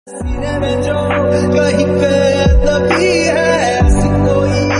सीने में जो कहीं पे तभी है ऐसी कोई